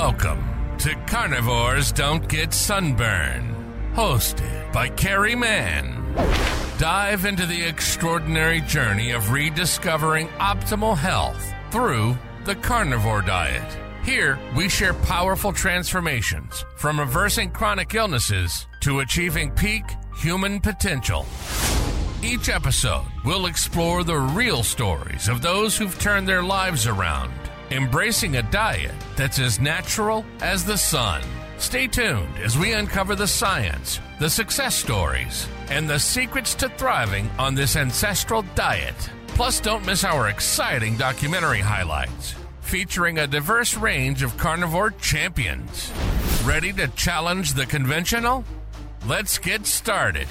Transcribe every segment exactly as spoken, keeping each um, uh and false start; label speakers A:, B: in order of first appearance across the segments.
A: Welcome to Carnivores Don't Get Sunburned, hosted by Carrie Mann. Dive into the extraordinary journey of rediscovering optimal health through the carnivore diet. Here, we share powerful transformations from reversing chronic illnesses to achieving peak human potential. Each episode will explore the real stories of those who've turned their lives around, embracing a diet that's as natural as the sun. Stay tuned as we uncover the science, the success stories, and the secrets to thriving on this ancestral diet. Plus, don't miss our exciting documentary highlights featuring a diverse range of carnivore champions. Ready to challenge the conventional? Let's get started.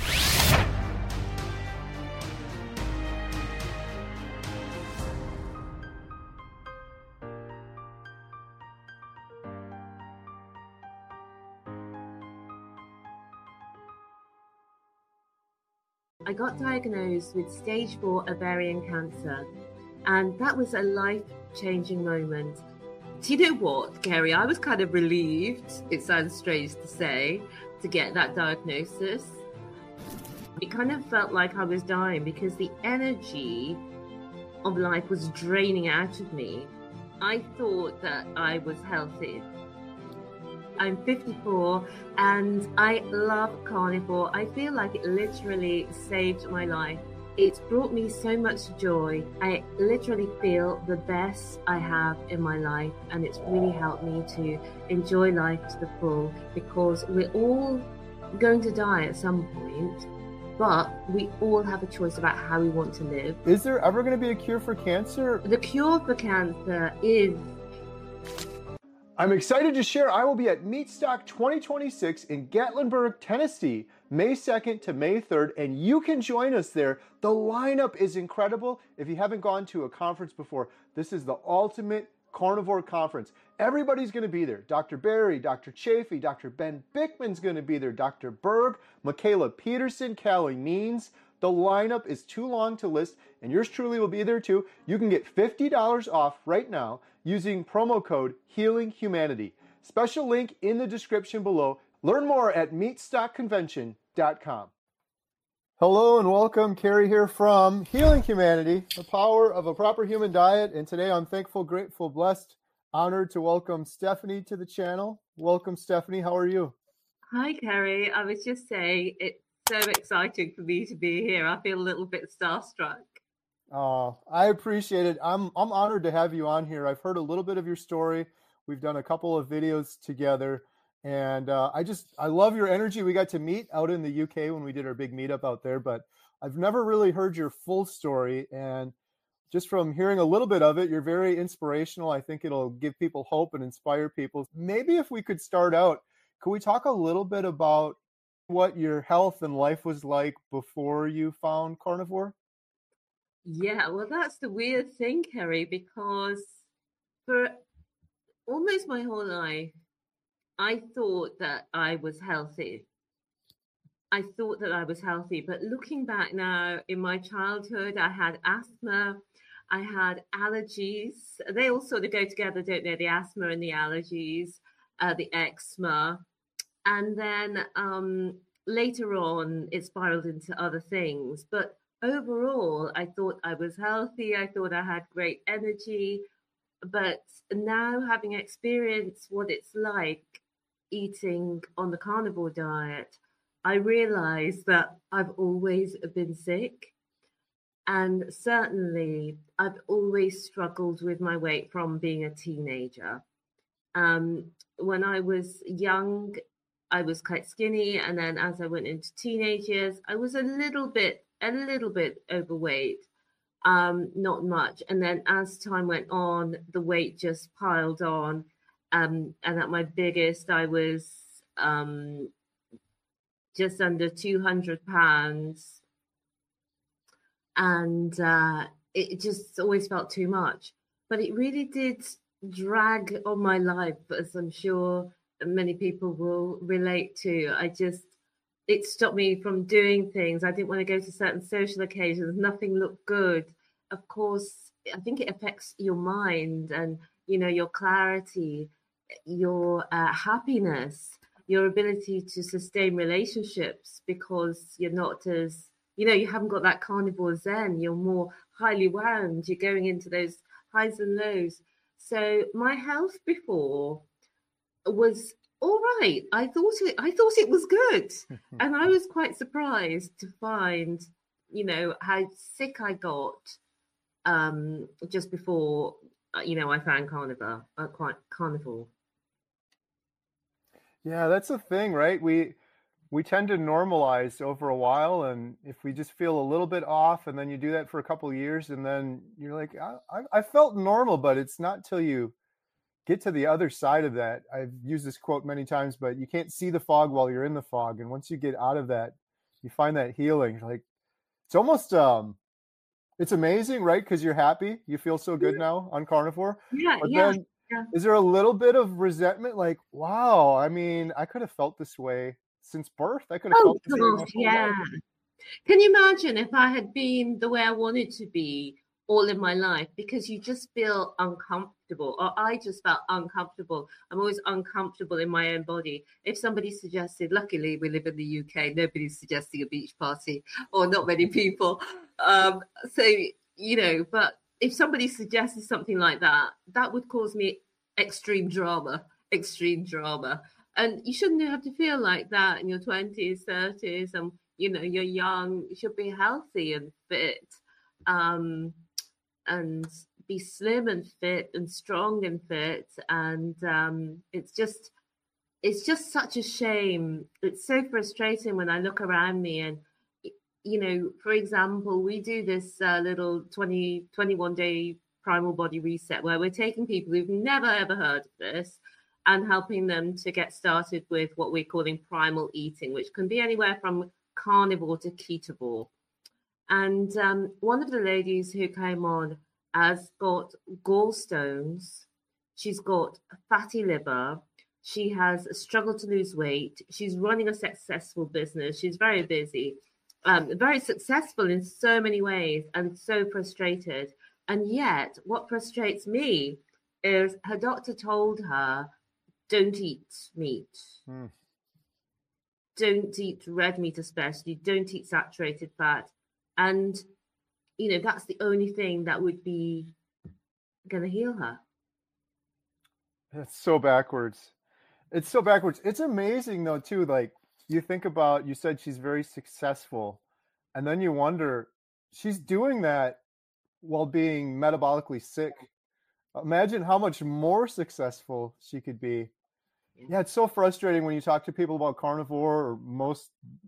B: I got diagnosed with stage four ovarian cancer, and that was a life-changing moment. Do you know what, Kerry? I was kind of relieved, it sounds strange to say, to get that diagnosis. It kind of felt like I was dying because the energy of life was draining out of me. I thought that I was healthy. I'm fifty-four and I love carnivore. I feel like it literally saved my life. It's brought me so much joy. I literally feel the best I have in my life, and it's really helped me to enjoy life to the full, because we're all going to die at some point, but we all have a choice about how we want to live.
C: Is there ever going to be a cure for cancer?
B: The cure for cancer is...
C: I'm excited to share I will be at Meatstock twenty twenty-six in Gatlinburg, Tennessee, May second to May third, and you can join us there. The lineup is incredible. If you haven't gone to a conference before, this is the ultimate carnivore conference. Everybody's going to be there. Doctor Barry, Doctor Chafee, Doctor Ben Bickman's going to be there, Doctor Berg, Michaela Peterson, Callie Means. The lineup is too long to list, and yours truly will be there too. You can get fifty dollars off right now using promo code Healing Humanity. Special link in the description below. Learn more at meatstock convention dot com. Hello and welcome. Carrie here from Healing Humanity, the power of a proper human diet. And today I'm thankful, grateful, blessed, honored to welcome Stephanie to the channel. Welcome, Stephanie. How are you?
B: Hi, Carrie. I was just saying, it's so exciting for me to be here. I feel a little bit starstruck.
C: Oh, I appreciate it. I'm I'm honored to have you on here. I've heard a little bit of your story. We've done a couple of videos together, and uh, I just I love your energy. We got to meet out in the U K when we did our big meetup out there, but I've never really heard your full story. And just from hearing a little bit of it, you're very inspirational. I think it'll give people hope and inspire people. Maybe if we could start out, could we talk a little bit about what your health and life was like before you found carnivore?
B: Yeah, well, that's the weird thing, Kerry, because for almost my whole life, I thought that I was healthy. I thought that I was healthy, but looking back now, in my childhood, I had asthma, I had allergies. They all sort of go together, don't they? The asthma and the allergies, uh, the eczema. And then um, later on, it spiraled into other things. But overall, I thought I was healthy. I thought I had great energy. But now, having experienced what it's like eating on the carnivore diet, I realize that I've always been sick. And certainly, I've always struggled with my weight from being a teenager. Um, when I was young, I was quite skinny. And then as I went into teenage years, I was a little bit a little bit overweight, um, not much. And then as time went on, the weight just piled on. Um, and at my biggest, I was um, just under two hundred pounds. And uh, it just always felt too much. But it really did drag on my life, as I'm sure many people will relate to. I just, it stopped me from doing things. I didn't want to go to certain social occasions. Nothing looked good. Of course, I think it affects your mind and, you know, your clarity. your uh, happiness, your ability to sustain relationships, because you're not as, you know, you haven't got that carnivore zen. You're more highly wound. You're going into those highs and lows. So my health before was all right. I thought it. I thought it was good, and I was quite surprised to find, you know, how sick I got um, just before, you know, I found carnivore. Uh, quite carnivore.
C: Yeah, that's the thing, right? We we tend to normalize over a while, and if we just feel a little bit off, and then you do that for a couple of years, and then you're like, I, I, I felt normal, but it's not till you get to the other side of that. I've used this quote many times, but you can't see the fog while you're in the fog. And once you get out of that, you find that healing. Like, it's almost, um, it's amazing, right? Because you're happy. You feel so good now on carnivore.
B: Yeah,
C: but
B: yeah,
C: then
B: yeah.
C: Is there a little bit of resentment? Like, wow, I mean, I could have felt this way since birth. I could have
B: Oh,
C: felt this way my
B: gosh,
C: whole
B: yeah.
C: life.
B: Can you imagine if I had been the way I wanted to be all in my life? Because you just feel uncomfortable, or I just felt uncomfortable. I'm always uncomfortable in my own body. If somebody suggested, luckily we live in the U K, nobody's suggesting a beach party, or not many people. Um, so, you know, but if somebody suggested something like that, that would cause me extreme drama, extreme drama. And you shouldn't have to feel like that in your twenties, thirties, and you know, you're young, you should be healthy and fit, um, and be slim and fit and strong and fit. And um, it's just, it's just such a shame. It's so frustrating when I look around me and, you know, for example, we do this uh, little twenty, twenty-one day primal body reset where we're taking people who've never ever heard of this and helping them to get started with what we're calling primal eating, which can be anywhere from carnivore to ketovore. And um, one of the ladies who came on has got gallstones, she's got a fatty liver, she has struggled to lose weight, she's running a successful business, she's very busy, um, very successful in so many ways, and so frustrated. And yet, what frustrates me is her doctor told her, don't eat meat. Mm. Don't eat red meat especially. Don't eat saturated fat. And, you know, that's the only thing that would be going to heal her.
C: That's so backwards. It's so backwards. It's amazing, though, too. Like, you think about, you said she's very successful. And then you wonder, she's doing that while being metabolically sick. Imagine how much more successful she could be. Yeah, it's so frustrating when you talk to people about carnivore, or most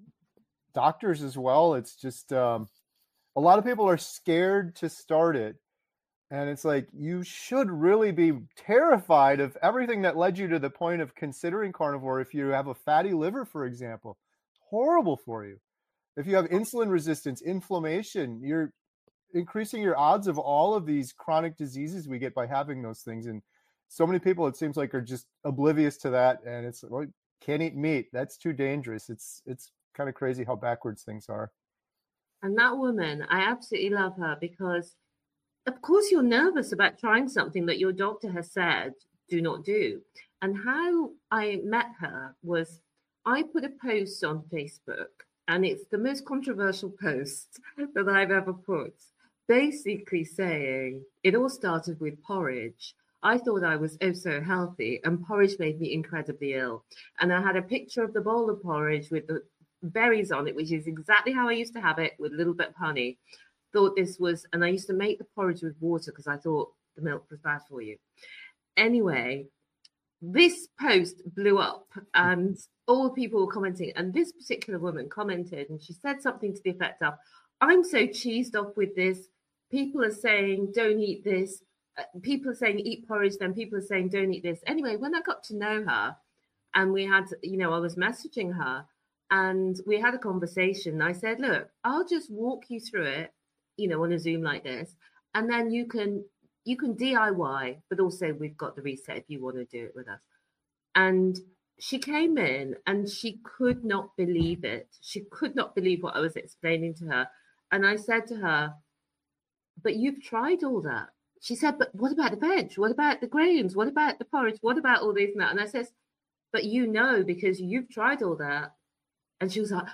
C: doctors as well. It's just um, a lot of people are scared to start it. And it's like, you should really be terrified of everything that led you to the point of considering carnivore. If you have a fatty liver, for example, horrible for you. If you have insulin resistance, inflammation, you're increasing your odds of all of these chronic diseases we get by having those things. And so many people, it seems like, are just oblivious to that. And it's, well, can't eat meat. That's too dangerous. It's it's kind of crazy how backwards things are.
B: And that woman, I absolutely love her, because, of course, you're nervous about trying something that your doctor has said, do not do. And how I met her was, I put a post on Facebook, and it's the most controversial post that I've ever put, basically saying, it all started with porridge. I thought I was oh so healthy, and porridge made me incredibly ill. And I had a picture of the bowl of porridge with the berries on it, which is exactly how I used to have it, with a little bit of honey. Thought this was, and I used to make the porridge with water because I thought the milk was bad for you. Anyway, this post blew up, and all the people were commenting. And this particular woman commented, and she said something to the effect of, I'm so cheesed off with this. People are saying, don't eat this. People are saying eat porridge, then people are saying don't eat this. Anyway, when I got to know her, and we had, you know, I was messaging her, and we had a conversation. I said, look, I'll just walk you through it, you know, on a Zoom like this, and then you can you can D I Y, but also we've got the reset if you want to do it with us. And she came in and she could not believe it. She could not believe what I was explaining to her. And I said to her, but you've tried all that. she said, but what about the veg? What about the grains? What about the porridge? What about all this and that? And I says, but you know, because you've tried all that. And she was like,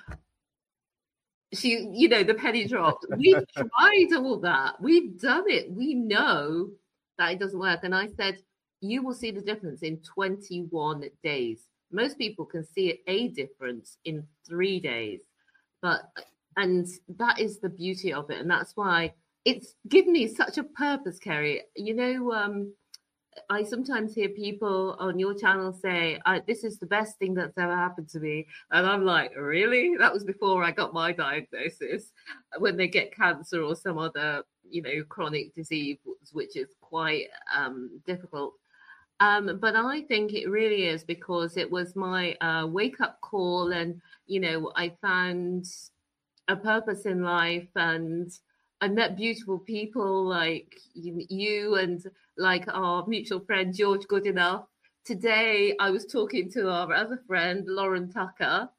B: she, you know, the penny dropped. We've tried all that. We've done it. We know that it doesn't work. And I said, you will see the difference in twenty-one days. Most people can see a difference in three days. But, and that is the beauty of it. And that's why it's given me such a purpose, Kerry. You know, um, I sometimes hear people on your channel say, this is the best thing that's ever happened to me. And I'm like, really? That was before I got my diagnosis. When they get cancer or some other, you know, chronic disease, which is quite um, difficult. Um, but I think it really is because it was my uh, wake-up call and, you know, I found a purpose in life and I met beautiful people like you and like our mutual friend, George Goodenough. Today, I was talking to our other friend, Lauren Tucker.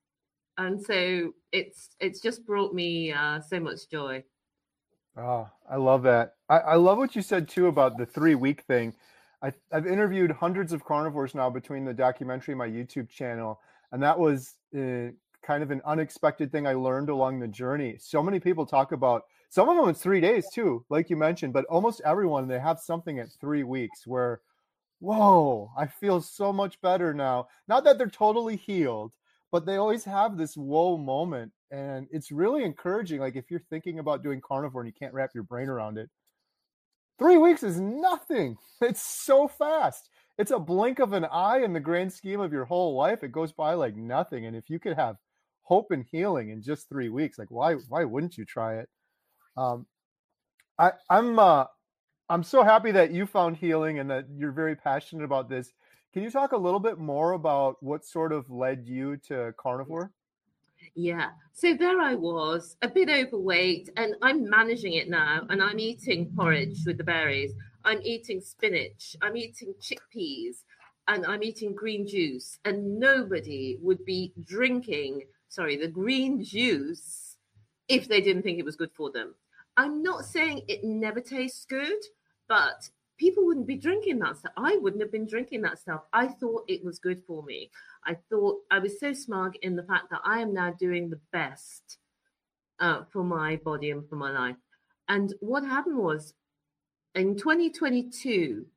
B: And so it's it's just brought me uh, so much joy.
C: Oh, I love that. I, I love what you said, too, about the three-week thing. I, I've interviewed hundreds of carnivores now between the documentary and my YouTube channel, and that was uh, kind of an unexpected thing I learned along the journey. So many people talk about, some of them it's three days too, like you mentioned, but almost everyone, they have something at three weeks where, whoa, I feel so much better now. Not that they're totally healed, but they always have this whoa moment, and it's really encouraging. Like if you're thinking about doing carnivore and you can't wrap your brain around it, Three weeks is nothing. It's so fast. It's a blink of an eye in the grand scheme of your whole life. It goes by like nothing. And if you could have hope and healing in just three weeks, like why why wouldn't you try it? Um, I, I'm uh, I'm so happy that you found healing and that you're very passionate about this. Can you talk a little bit more about what sort of led you to carnivore?
B: Yeah, so there I was, a bit overweight, and I'm managing it now, and I'm eating porridge with the berries. I'm eating spinach, I'm eating chickpeas, and I'm eating green juice, and nobody would be drinking, sorry, the green juice if they didn't think it was good for them. I'm not saying it never tastes good, but people wouldn't be drinking that stuff. I wouldn't have been drinking that stuff. I thought it was good for me. I thought I was so smug in the fact that I am now doing the best uh, for my body and for my life. And what happened was in twenty twenty-two,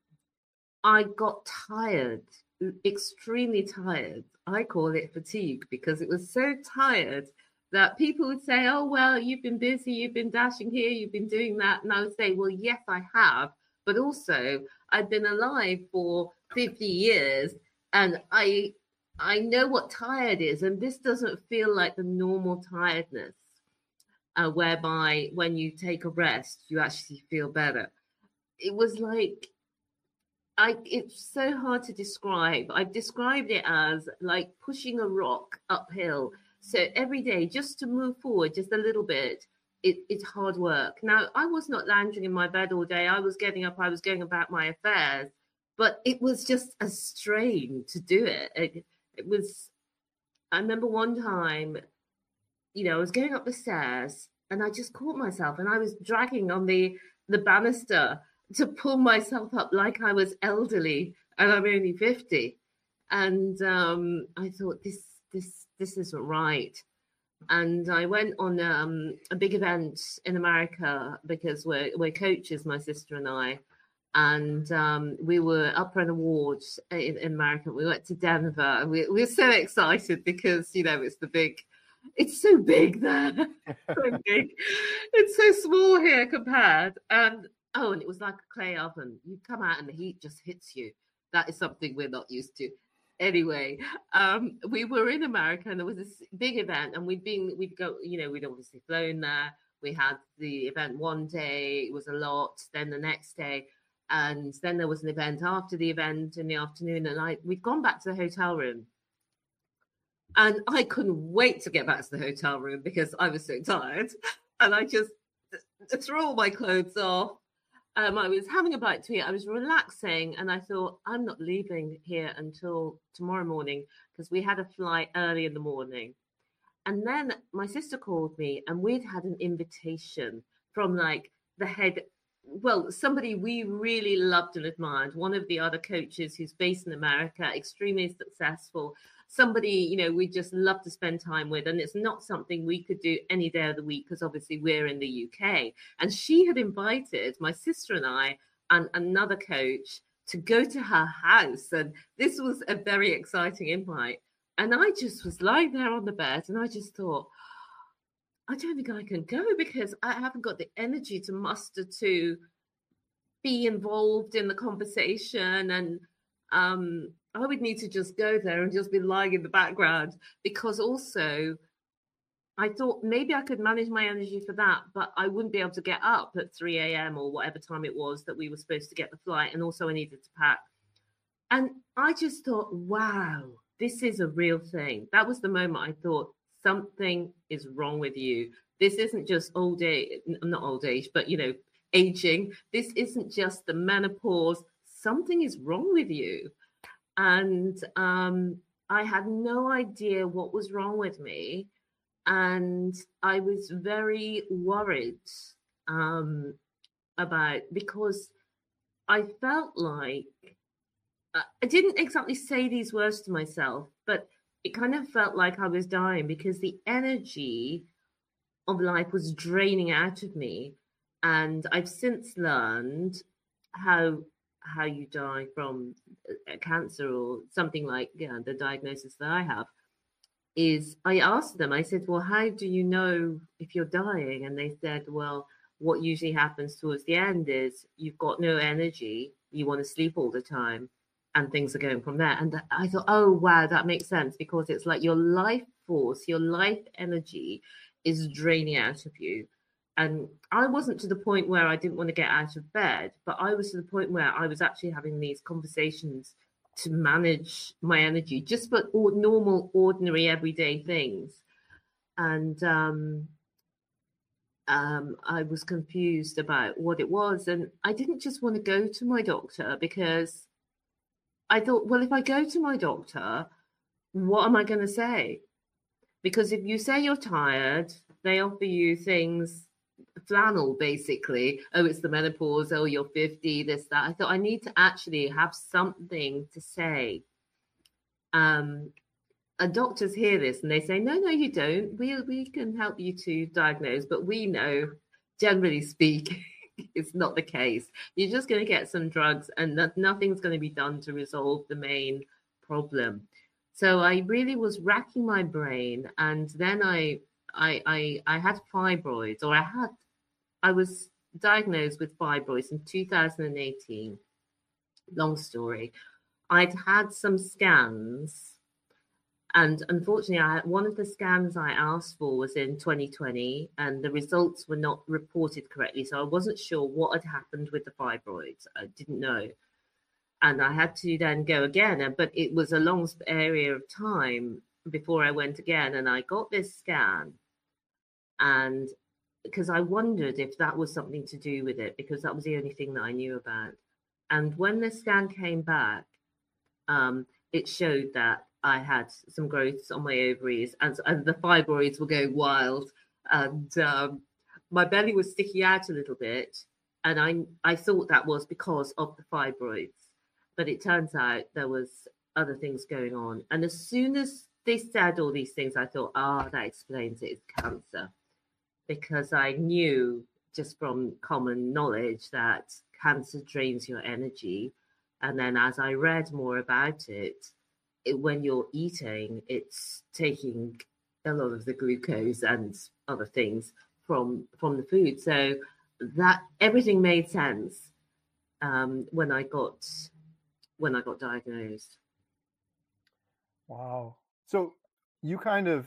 B: I got tired, extremely tired. I call it fatigue because it was so tired that people would say, oh, well, you've been busy, you've been dashing here, you've been doing that. And I would say, well, yes, I have. But also, I've been alive for fifty years, and I I know what tired is, and this doesn't feel like the normal tiredness, uh, whereby when you take a rest, you actually feel better. It was like, I. It's so hard to describe. I've described it as like pushing a rock uphill. So every day, just to move forward just a little bit, It, it's hard work. Now, I was not lounging in my bed all day. I was getting up, I was going about my affairs, but it was just a strain to do it. It, it was, I remember one time, you know, I was going up the stairs and I just caught myself and I was dragging on the, the banister to pull myself up like I was elderly and I'm only fifty. And um, I thought, this, this, this isn't right. And I went on um, a big event in America because we're, we're coaches, my sister and I. And um, we were up for an award in, in America. We went to Denver. And we, we were so excited because, you know, it's the big, it's so big there. So big. It's so small here compared. And, oh, and it was like a clay oven. You come out and the heat just hits you. That is something we're not used to. Anyway, um, we were in America and there was this big event and we'd been, we'd go, you know, we'd obviously flown there. We had the event one day, it was a lot, then the next day. And then there was an event after the event in the afternoon and I, we'd gone back to the hotel room. And I couldn't wait to get back to the hotel room because I was so tired. And I just threw all my clothes off. Um, I was having a bite to eat. I was relaxing, and I thought, I'm not leaving here until tomorrow morning because we had a flight early in the morning. And then my sister called me, and we'd had an invitation from like the head well, somebody we really loved and admired, one of the other coaches who's based in America, extremely successful, somebody, you know, we just love to spend time with. And it's not something we could do any day of the week because obviously we're in the U K. And she had invited my sister and I and another coach to go to her house. And this was a very exciting invite. And I just was lying there on the bed and I just thought, I don't think I can go because I haven't got the energy to muster to be involved in the conversation. And um, I would need to just go there and just be lying in the background, because also I thought maybe I could manage my energy for that, but I wouldn't be able to get up at three a.m. or whatever time it was that we were supposed to get the flight. And also I needed to pack. And I just thought, wow, this is a real thing. That was the moment I thought, something is wrong with you. This isn't just old age, not old age, but, you know, aging. This isn't just the menopause. Something is wrong with you. And um, I had no idea what was wrong with me. And I was very worried um, about, because I felt like, uh, I didn't exactly say these words to myself, but it kind of felt like I was dying because the energy of life was draining out of me. And I've since learned how how you die from cancer or something like, yeah, the diagnosis that I have is, I asked them, I said, well, how do you know if you're dying? And they said, well, what usually happens towards the end is you've got no energy, you want to sleep all the time, and things are going from there. And I thought, oh, wow, that makes sense, because it's like your life force, your life energy is draining out of you. And I wasn't to the point where I didn't want to get out of bed, but I was to the point where I was actually having these conversations to manage my energy, just for or- normal, ordinary, everyday things. And um, um, I was confused about what it was. And I didn't just want to go to my doctor, because I thought, well, if I go to my doctor, what am I going to say? Because if you say you're tired, they offer you things, flannel, basically. Oh, it's the menopause. Oh, you're fifty, this, that. I thought I need to actually have something to say. Um, and doctors hear this and they say, no, no, you don't. We, we can help you to diagnose, but we know, generally speaking, it's not the case. You're just going to get some drugs and that nothing's going to be done to resolve the main problem. So I really was racking my brain, and then I I I, I had fibroids, or I had I was diagnosed with fibroids in two thousand eighteen. Long story. I'd had some scans, and unfortunately, I, one of the scans I asked for was in twenty twenty, and the results were not reported correctly. So I wasn't sure what had happened with the fibroids. I didn't know. And I had to then go again. But it was a long area of time before I went again. And I got this scan. And because I wondered if that was something to do with it, because that was the only thing that I knew about. And when the scan came back, um, it showed that I had some growths on my ovaries, and, and the fibroids were going wild, and um, my belly was sticking out a little bit. And I I thought that was because of the fibroids, but it turns out there was other things going on. And as soon as they said all these things, I thought, ah, oh, that explains it, it's cancer. Because I knew just from common knowledge that cancer drains your energy. And then as I read more about it, it, when you're eating, it's taking a lot of the glucose and other things from from the food. So that everything made sense um, when I got when I got diagnosed.
C: Wow. So you kind of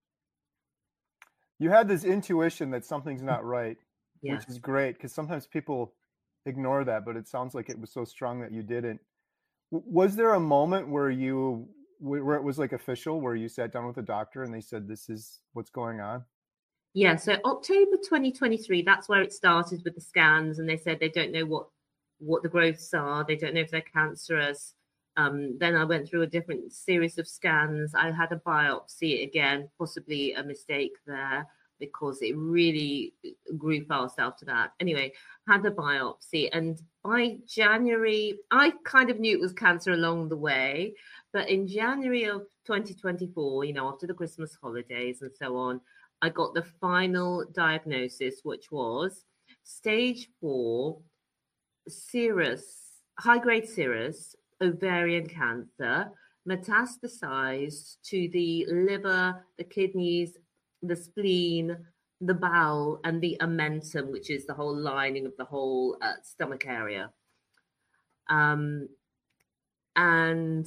C: you had this intuition that something's not right, yeah. Which is great, because sometimes people ignore that, but it sounds like it was so strong that you didn't. Was there a moment where you where it was like official, where you sat down with a doctor and they said, this is what's going on?
B: Yeah, so October twenty twenty-three, that's where it started with the scans, and they said they don't know what what the growths are, they don't know if they're cancerous. Um, then I went through a different series of scans. I had a biopsy again, possibly a mistake there. because it really grew fast after that. Anyway, had a biopsy, and by January, I kind of knew it was cancer along the way, but in January of twenty twenty-four, you know, after the Christmas holidays and so on, I got the final diagnosis, which was stage four, serous, high-grade serous ovarian cancer, metastasized to the liver, the kidneys, the spleen, the bowel, and the omentum, which is the whole lining of the whole uh, stomach area. Um, and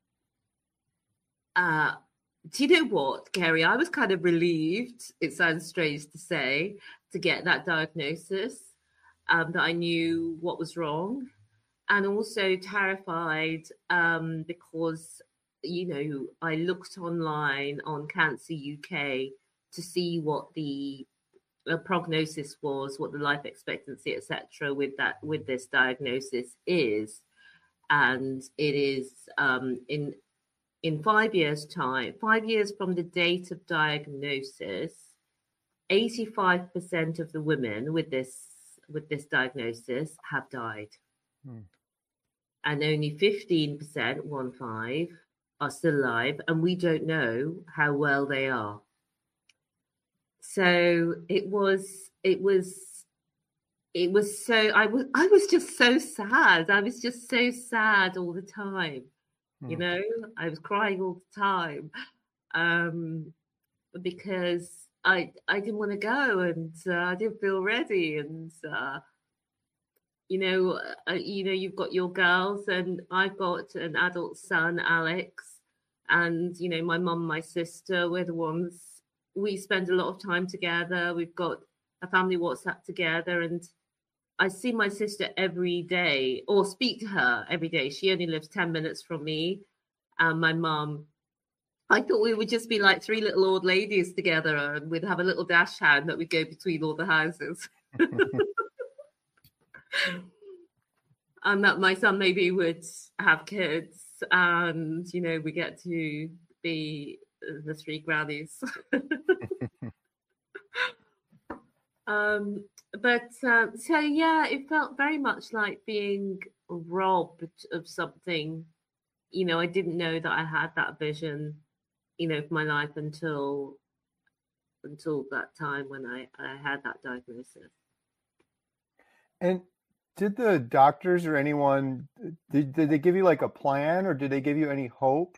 B: uh, do you know what, Kerry? I was kind of relieved, it sounds strange to say, to get that diagnosis, um, that I knew what was wrong, and also terrified um, because, you know, I looked online on Cancer U K to see what the uh, prognosis was, what the life expectancy, et cetera, with that with this diagnosis is, and it is um, in in five years' time, five years from the date of diagnosis, eighty-five percent of the women with this with this diagnosis have died, hmm. and only fifteen percent, one five, are still alive, and we don't know how well they are. So it was, it was, it was so, I was, I was just so sad. I was just so sad all the time. Mm. You know, I was crying all the time um, because I, I didn't want to go, and uh, I didn't feel ready. And, uh, you know, uh, you know, you've got your girls, and I've got an adult son, Alex, and, you know, my mum, my sister, we're the ones. We spend a lot of time together. We've got a family WhatsApp together, and I see my sister every day, or speak to her every day. She only lives ten minutes from me. And my mum, I thought we would just be like three little old ladies together, and we'd have a little dash hand that would go between all the houses. And that my son maybe would have kids, and, you know, we get to be the three grannies. um, but uh, so yeah, it felt very much like being robbed of something. You know, I didn't know that I had that vision, you know, for my life until until that time when I, I had that diagnosis.
C: And did the doctors or anyone, did, did they give you like a plan, or did they give you any hope?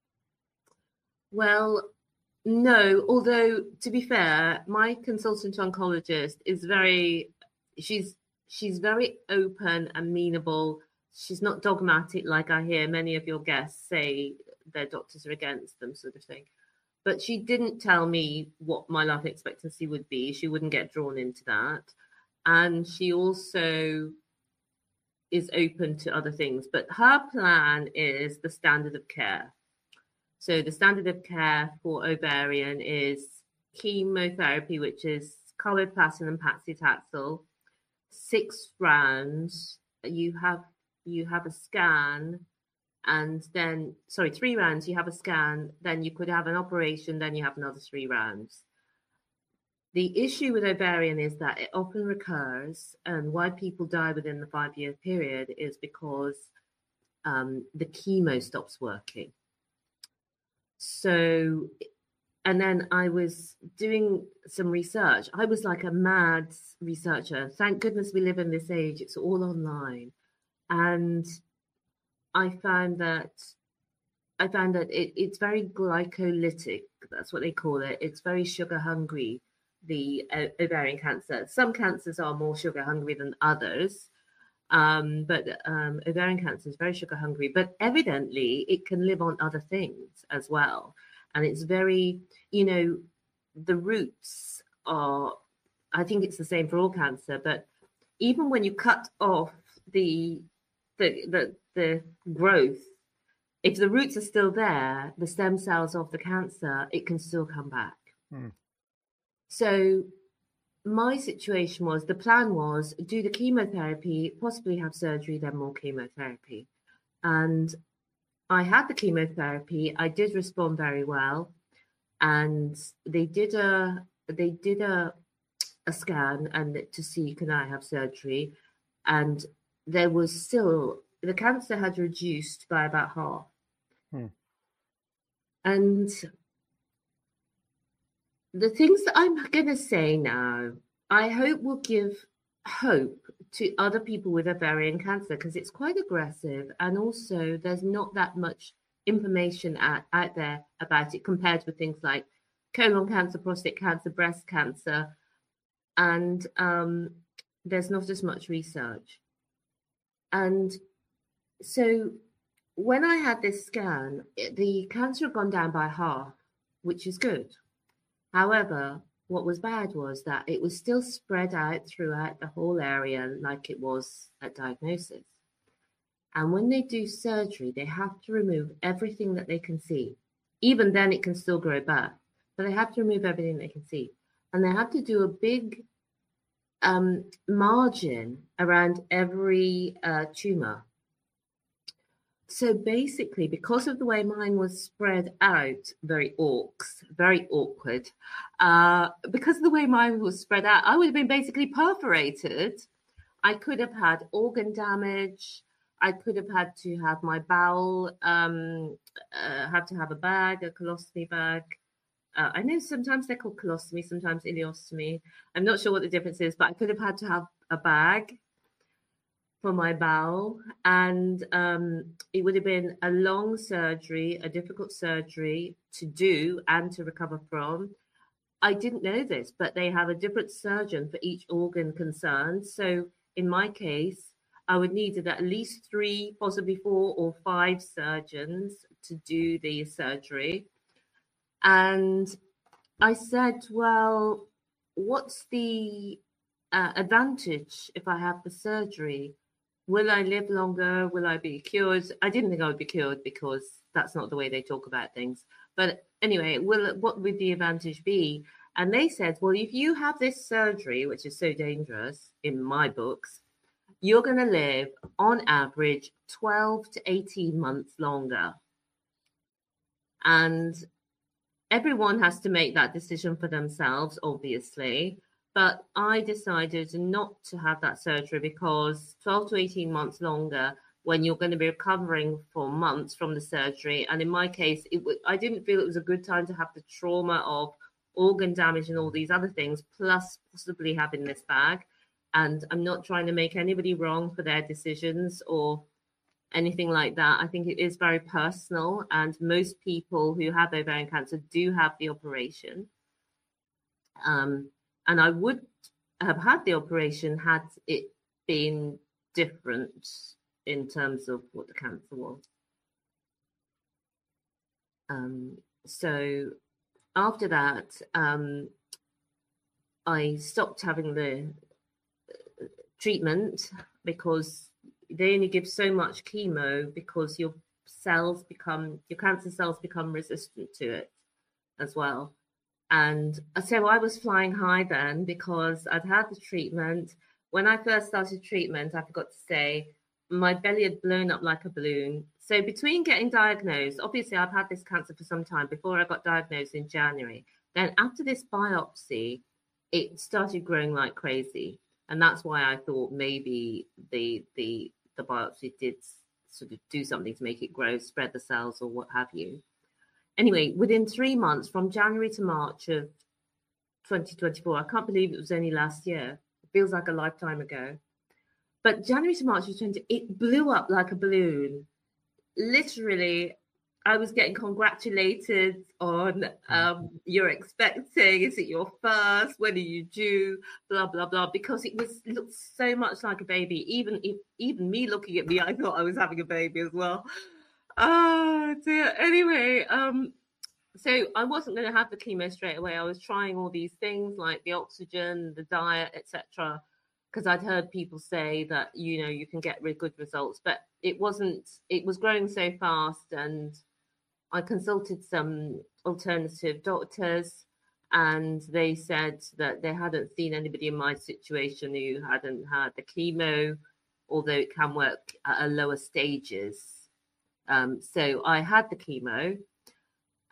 B: Well, no, although to be fair, my consultant oncologist is very, she's she's very open, amenable. She's not dogmatic like I hear many of your guests say their doctors are against them, sort of thing. But she didn't tell me what my life expectancy would be. She wouldn't get drawn into that. And she also is open to other things. But her plan is the standard of care. So the standard of care for ovarian is chemotherapy, which is carboplatin and paclitaxel, six rounds. You have you have a scan, and then sorry, three rounds. You have a scan, then you could have an operation, then you have another three rounds. The issue with ovarian is that it often recurs, and why people die within the five-year period is because um, the chemo stops working. So, and then I was doing some research. I was like a mad researcher. Thank goodness we live in this age. It's all online. And I found that I found that it, it's very glycolytic. That's what they call it. It's very sugar hungry, the uh, ovarian cancer. Some cancers are more sugar hungry than others. Um, but um, ovarian cancer is very sugar hungry, but evidently it can live on other things as well. And it's very, you know, the roots are, I think it's the same for all cancer, but even when you cut off the, the, the, the growth, if the roots are still there, the stem cells of the cancer, it can still come back. Hmm. So my situation was, the plan was do the chemotherapy, possibly have surgery, then more chemotherapy. And I had the chemotherapy. I did respond very well. And they did a, they did a a scan and to see can I have surgery, and there was still the cancer had reduced by about half. Hmm. And the things that I'm going to say now, I hope will give hope to other people with ovarian cancer, because it's quite aggressive, and also there's not that much information out, out there about it compared with things like colon cancer, prostate cancer, breast cancer, and um, there's not as much research. And so when I had this scan, it, the cancer had gone down by half, which is good. However, what was bad was that it was still spread out throughout the whole area like it was at diagnosis. And when they do surgery, they have to remove everything that they can see. Even then, it can still grow back, but they have to remove everything they can see. And they have to do a big um, margin around every uh, tumor. So basically, because of the way mine was spread out, very orcs, very awkward, uh, because of the way mine was spread out, I would have been basically perforated. I could have had organ damage. I could have had to have my bowel, um, uh, have to have a bag, a colostomy bag. Uh, I know sometimes they're called colostomy, sometimes ileostomy. I'm not sure what the difference is, but I could have had to have a bag for my bowel, and um, it would have been a long surgery, a difficult surgery to do and to recover from. I didn't know this, but they have a different surgeon for each organ concerned. So in my case, I would need at least three, possibly four or five surgeons to do the surgery. And I said, well, what's the uh, advantage if I have the surgery? Will I live longer? Will I be cured? I didn't think I would be cured because that's not the way they talk about things. But anyway, will what would the advantage be? And they said, well, if you have this surgery, which is so dangerous in my books, you're going to live on average twelve to eighteen months longer. And everyone has to make that decision for themselves, obviously. But I decided not to have that surgery because twelve to eighteen months longer, when you're going to be recovering for months from the surgery. And in my case, it w- I didn't feel it was a good time to have the trauma of organ damage and all these other things, plus possibly having this bag. And I'm not trying to make anybody wrong for their decisions or anything like that. I think it is very personal. And most people who have ovarian cancer do have the operation. Um, And I would have had the operation had it been different in terms of what the cancer was. Um, so after that, um, I stopped having the treatment because they only give so much chemo because your cells become, your cancer cells become resistant to it as well. And so I was flying high then because I'd had the treatment. When I first started treatment, I forgot to say, my belly had blown up like a balloon. So between getting diagnosed, obviously I've had this cancer for some time before I got diagnosed in January. Then after this biopsy, it started growing like crazy. And that's why I thought maybe the the the biopsy did sort of do something to make it grow, spread the cells or what have you. Anyway, within three months, from January to March of twenty twenty-four, I can't believe it was only last year. It feels like a lifetime ago. But January to March of twenty, it blew up like a balloon. Literally, I was getting congratulated on, um, you're expecting, is it your first? When are you due? Blah, blah, blah. Because it was it looked so much like a baby. Even if, even me looking at me, I thought I was having a baby as well. Oh dear. Anyway, um, so I wasn't going to have the chemo straight away. I was trying all these things like the oxygen, the diet, et cetera, because I'd heard people say that, you know, you can get really good results, but it wasn't. It was growing so fast, and I consulted some alternative doctors, and they said that they hadn't seen anybody in my situation who hadn't had the chemo, although it can work at a lower stages. Um, so I had the chemo,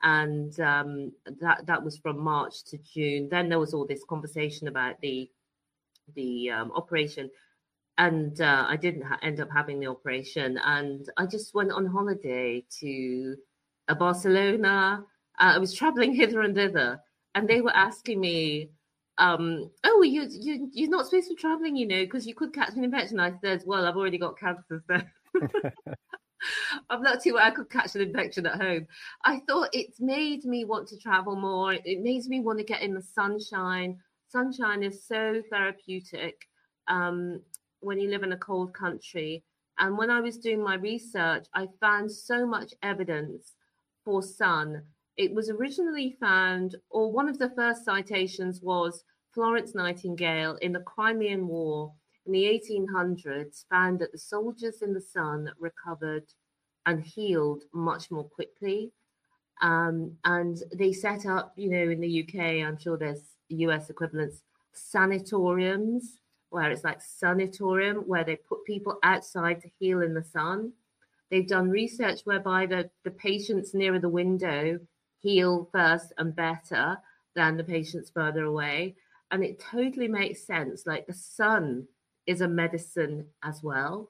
B: And um, that that was from March to June. Then there was all this conversation about the the um, operation, and uh, I didn't ha- end up having the operation. And I just went on holiday to uh, Barcelona. Uh, I was traveling hither and thither, and they were asking me, um, "Oh, you you you're not supposed to be traveling, you know, because you could catch an infection." I said, "Well, I've already got cancer, so." I'm not too. I could catch an infection at home. I thought it's made me want to travel more. It makes me want to get in the sunshine. Sunshine is so therapeutic um, when you live in a cold country. And when I was doing my research, I found so much evidence for sun. It was originally found, or one of the first citations was Florence Nightingale in the Crimean War in the eighteen hundreds, found that the soldiers in the sun recovered and healed much more quickly. Um, and they set up, you know, in the U K, I'm sure there's U S equivalents, sanatoriums, where it's like sanatorium, where they put people outside to heal in the sun. They've done research whereby the, the patients nearer the window heal first and better than the patients further away. And it totally makes sense. Like the sun is a medicine as well.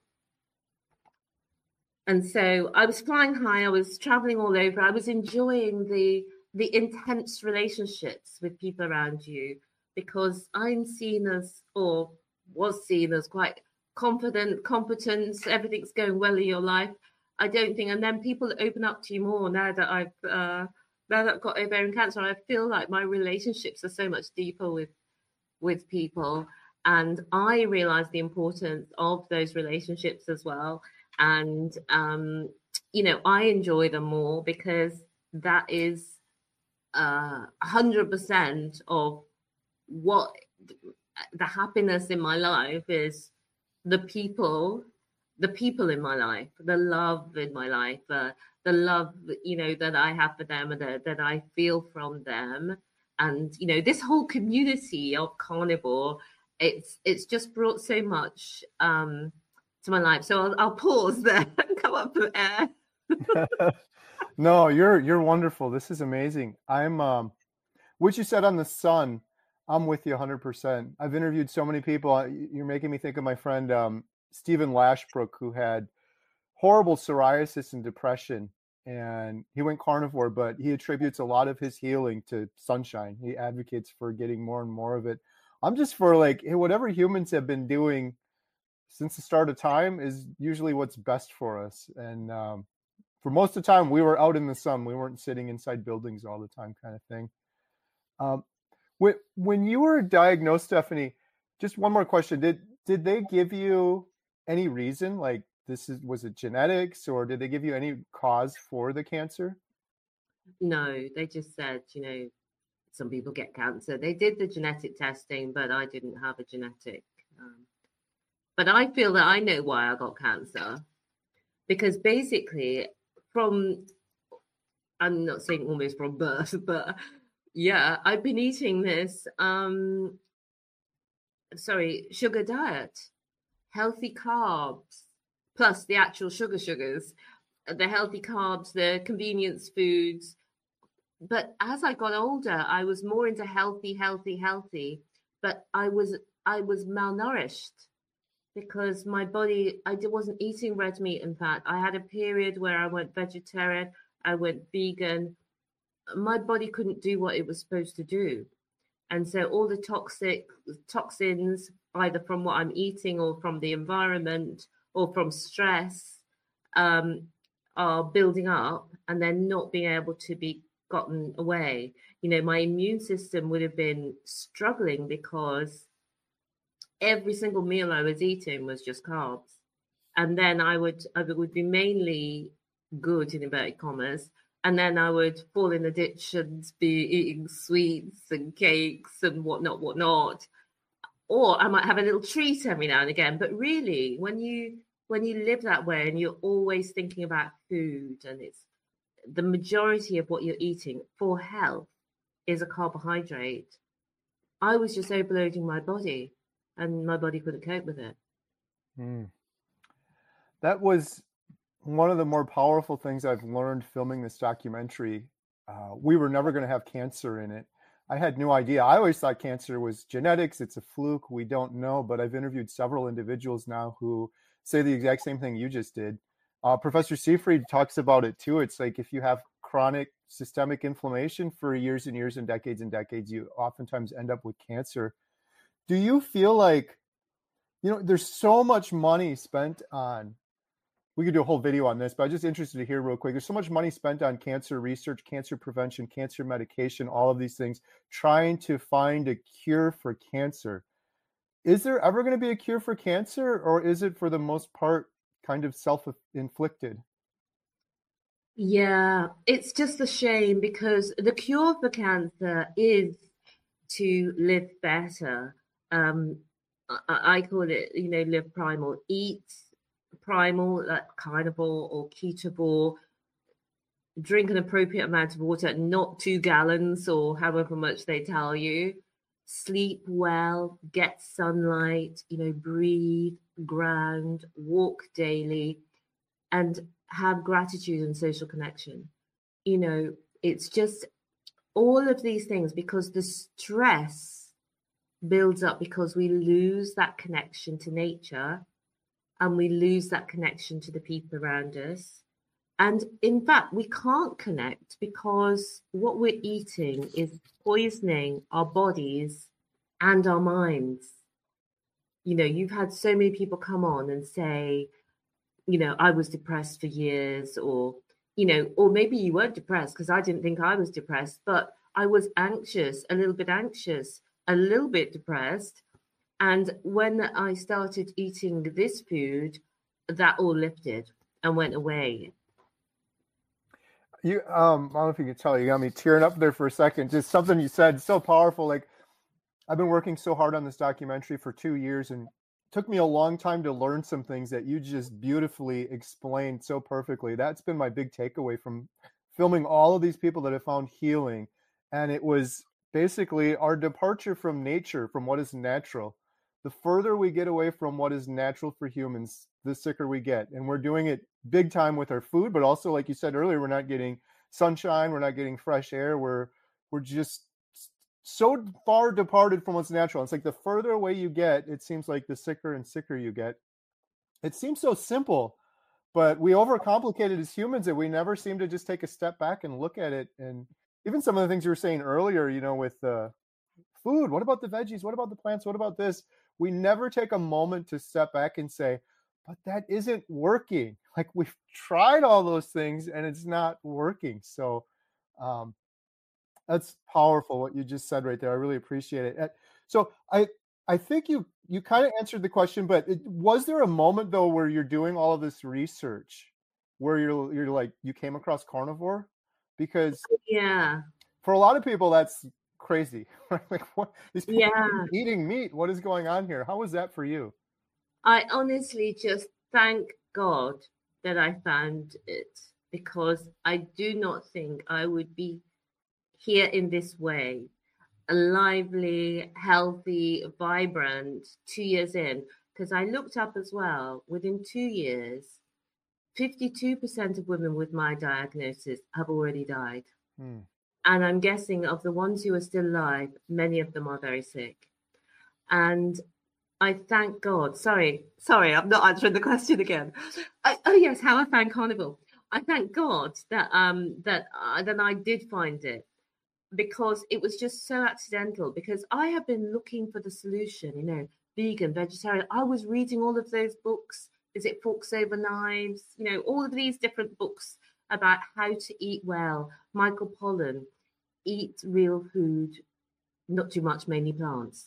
B: And so I was flying high, I was traveling all over, I was enjoying the the intense relationships with people around you, because I'm seen as, or was seen as, quite confident, competent, everything's going well in your life. I don't think, and then people open up to you more now that I've uh, now that I've got ovarian cancer. I feel like my relationships are so much deeper with with people. And I realize the importance of those relationships as well. And, um, you know, I enjoy them more because that is uh, one hundred percent of what the happiness in my life is, the people, the people in my life, the love in my life, uh, the love, you know, that I have for them and that, that I feel from them. And, you know, this whole community of carnivore, it's it's just brought so much um, to my life. So I'll, I'll pause there and come up for air.
C: No, you're you're wonderful. This is amazing. I'm um, what you said on the sun, I'm with you one hundred percent. I've interviewed so many people. You're making me think of my friend um, Stephen Lashbrook, who had horrible psoriasis and depression. And he went carnivore, but he attributes a lot of his healing to sunshine. He advocates for getting more and more of it. I'm just for like, hey, whatever humans have been doing since the start of time is usually what's best for us. And um, for most of the time, we were out in the sun. We weren't sitting inside buildings all the time, kind of thing. Um, when, when you were diagnosed, Stephanie, just one more question. Did did they give you any reason, like, this is, was it genetics, or did they give you any cause for the cancer?
B: No, they just said, you know, some people get cancer. They did the genetic testing, but I didn't have a genetic. Um, but I feel that I know why I got cancer, because basically from, I'm not saying almost from birth, but yeah, I've been eating this, um, sorry, sugar diet, healthy carbs, plus the actual sugar sugars, the healthy carbs, the convenience foods. But as I got older, I was more into healthy, healthy, healthy. But I was I was malnourished because my body, I wasn't eating red meat. In fact, I had a period where I went vegetarian, I went vegan. My body couldn't do what it was supposed to do. And so all the toxic toxins, either from what I'm eating or from the environment or from stress, um, are building up, and they're not being able to be gotten away. You know, my immune system would have been struggling because every single meal I was eating was just carbs. And then I would, I would be mainly good in inverted commas. And then I would fall in the ditch and be eating sweets and cakes and whatnot, whatnot. Or I might have a little treat every now and again. But really, when you when you live that way and you're always thinking about food, and it's the majority of what you're eating for health is a carbohydrate, I was just overloading my body, and my body couldn't cope with it.
C: Mm. That was one of the more powerful things I've learned filming this documentary. uh, we were never going to have cancer in it. I had no idea. I always thought cancer was genetics. It's a fluke. We don't know. But I've interviewed several individuals now who say the exact same thing you just did. Uh, Professor Seyfried talks about it too. It's like if you have chronic systemic inflammation for years and years and decades and decades, you oftentimes end up with cancer. Do you feel like, you know, there's so much money spent on, we could do a whole video on this, but I'm just interested to hear real quick. There's so much money spent on cancer research, cancer prevention, cancer medication, all of these things, trying to find a cure for cancer. Is there ever going to be a cure for cancer, or is it for the most part kind of self-inflicted?
B: Yeah, it's just a shame because the cure for cancer is to live better. Um, I, I call it, you know, live primal, eat primal, like carnivore or ketovore, drink an appropriate amount of water, not two gallons or however much they tell you, sleep well, get sunlight, you know, breathe, ground, walk daily, and have gratitude and social connection. You know, it's just all of these things, because the stress builds up because we lose that connection to nature and we lose that connection to the people around us. And in fact, we can't connect because what we're eating is poisoning our bodies and our minds. You know, you've had so many people come on and say, you know, I was depressed for years, or, you know, or maybe you weren't depressed, because I didn't think I was depressed, but I was anxious, a little bit anxious, a little bit depressed. And when I started eating this food, that all lifted and went away.
C: You, um, I don't know if you could tell, you got me tearing up there for a second. Just something you said, so powerful. Like, I've been working so hard on this documentary for two years, and it took me a long time to learn some things that you just beautifully explained so perfectly. That's been my big takeaway from filming all of these people that have found healing. And it was basically our departure from nature, from what is natural. The further we get away from what is natural for humans, the sicker we get. And we're doing it big time with our food, but also, like you said earlier, we're not getting sunshine, we're not getting fresh air. We're we're just so far departed from what's natural. It's like the further away you get, it seems like the sicker and sicker you get. It seems so simple, but we overcomplicate it as humans, and we never seem to just take a step back and look at it. And even some of the things you were saying earlier, you know, with uh, food, what about the veggies? What about the plants? What about this? We never take a moment to step back and say, but that isn't working. Like, we've tried all those things and it's not working. So um, that's powerful what you just said right there. I really appreciate it. So I I think you you kind of answered the question, but it, was there a moment though where you're doing all of this research where you're you're like you came across carnivore? Because
B: yeah,
C: for a lot of people that's crazy. Like, what, these people
B: yeah,
C: are eating meat. What is going on here? How was that for you?
B: I honestly just thank God that I found it, because I do not think I would be here in this way, a lively, healthy, vibrant, two years in. Because I looked up as well, within two years, fifty-two percent of women with my diagnosis have already died. Hmm. And I'm guessing of the ones who are still alive, many of them are very sick. And I thank God. Sorry, sorry, I'm not answering the question again. I, oh yes, how I found carnivore. I thank God that um that uh, that I did find it, because it was just so accidental. Because I have been looking for the solution, you know, vegan, vegetarian. I was reading all of those books. Is it Forks Over Knives? You know, all of these different books about how to eat well. Michael Pollan, Eat Real Food, Not Too Much, Mainly Plants.